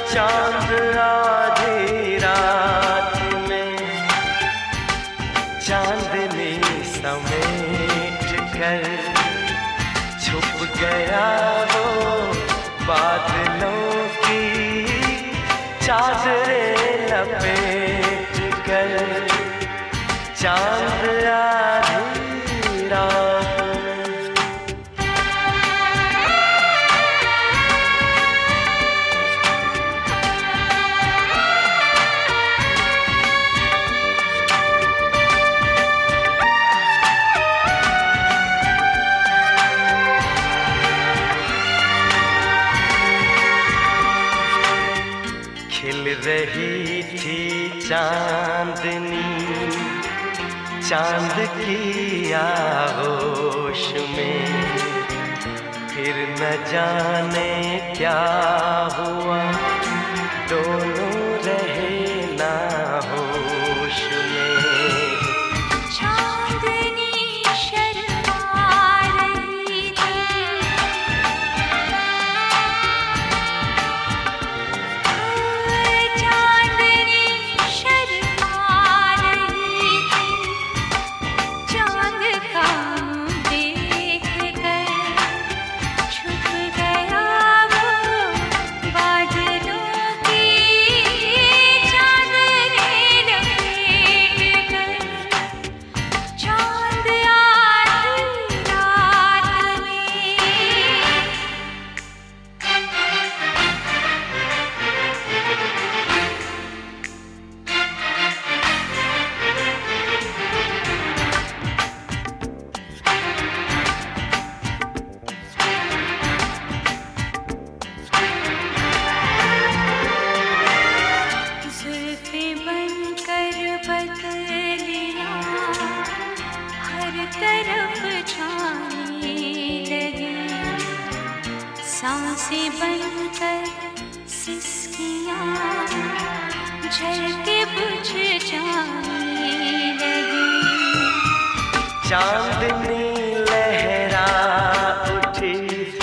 चांद आधी रात में चांदनी समेट कर छुप गया वो बादलों की चादरें लपेट कर। चांद आधी रात खिल रही थी चांदनी चांद की आगोश में, फिर न जाने क्या हुआ दोनों रहे ना होश में। सांसें बनकर सिसकियाँ झलके बुझ जाने लगी। चांदनी लहरा उठी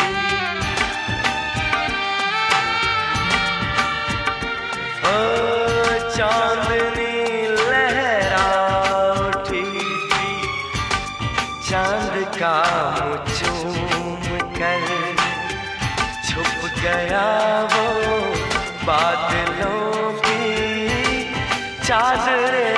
ओ चांदनी लहरा उठी थी, चांद का मुँह चूम कर छुप गया वो बादलों की चादरें